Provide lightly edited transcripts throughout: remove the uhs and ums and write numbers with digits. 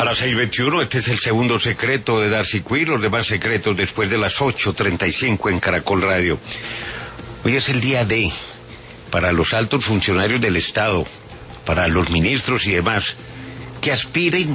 A las 6:21, este es el segundo secreto de Darcy Quinn, los demás secretos después de las 8:35 en Caracol Radio. Hoy es el día D para los altos funcionarios del Estado, para los ministros y demás, que aspiren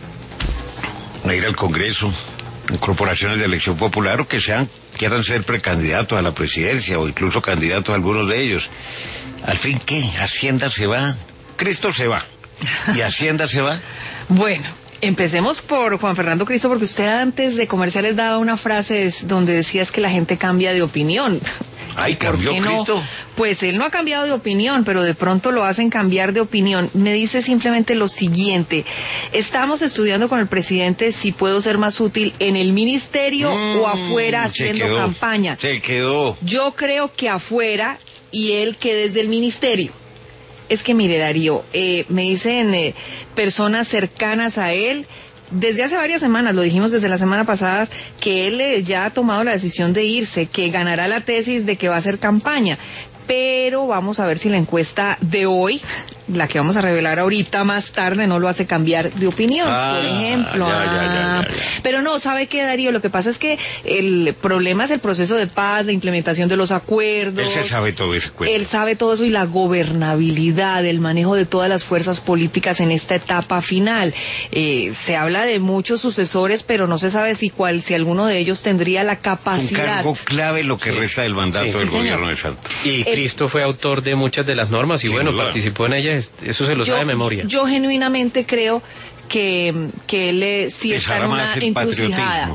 a ir al Congreso, en corporaciones de elección popular o que quieran ser precandidatos a la presidencia o incluso candidatos a algunos de ellos. Al fin, ¿qué? Hacienda se va, Cristo se va, y Hacienda se va. Bueno, empecemos por Juan Fernando Cristo, porque usted antes de comerciales daba una frase donde decías que la gente cambia de opinión. Ay, ¿cambió Cristo? No? Pues él no ha cambiado de opinión, pero de pronto lo hacen cambiar de opinión. Me dice simplemente lo siguiente: estamos estudiando con el presidente si puedo ser más útil en el ministerio o afuera haciendo campaña. Se quedó. Yo creo que afuera y él que desde el ministerio. Es que mire, Darío, me dicen personas cercanas a él, desde hace varias semanas, lo dijimos desde la semana pasada, que él ya ha tomado la decisión de irse, que ganará la tesis de que va a hacer campaña. Pero vamos a ver si la encuesta de hoy, la que vamos a revelar ahorita más tarde, no lo hace cambiar de opinión, por ejemplo. Ya. Pero no, ¿sabe qué, Darío? Lo que pasa es que el problema es el proceso de paz, la implementación de los acuerdos. Él se sabe todo ese cuento. Él sabe todo eso, y la gobernabilidad, el manejo de todas las fuerzas políticas en esta etapa final. Se habla de muchos sucesores, pero no se sabe si alguno de ellos tendría la capacidad. Un cargo clave lo que resta del mandato del gobierno de Santos. Y Cristo fue autor de muchas de las normas y participó en ellas, eso se lo sabe de memoria. Yo genuinamente creo que él sí está en una encrucijada.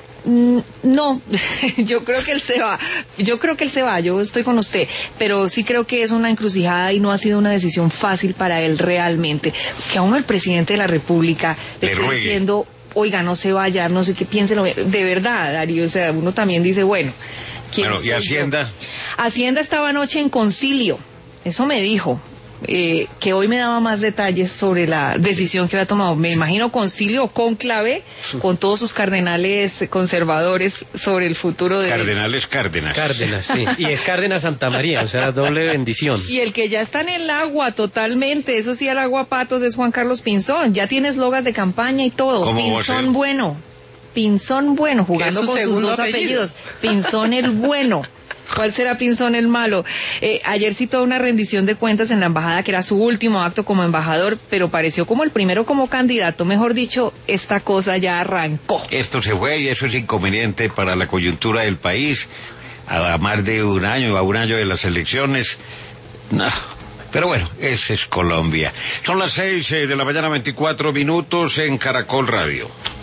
No, yo creo que él se va, yo estoy con usted, pero sí creo que es una encrucijada y no ha sido una decisión fácil para él realmente. Que a uno el presidente de la República le esté diciendo, oiga, no se vaya, no sé qué, piénselo, de verdad, Darío, o sea, uno también dice, bueno, ¿y Hacienda? Hacienda estaba anoche en concilio, eso me dijo, que hoy me daba más detalles sobre la decisión que había tomado. Me imagino concilio o cónclave con todos sus cardenales conservadores sobre el futuro de... Cárdenas, sí. Y es Cárdenas Santa María, o sea, doble bendición. Y el que ya está en el agua totalmente, eso sí, el agua patos, es Juan Carlos Pinzón. Ya tiene eslogas de campaña y todo. Pinzón bueno, jugando con sus dos apellidos. Pinzón el bueno. ¿Cuál será Pinzón el malo? Ayer citó una rendición de cuentas en la embajada, que era su último acto como embajador, pero pareció como el primero como candidato. Mejor dicho, esta cosa ya arrancó. Esto se fue y eso es inconveniente para la coyuntura del país. A más de un año de las elecciones. No. Pero bueno, esa es Colombia. Son las 6 de la mañana, 24 minutos en Caracol Radio.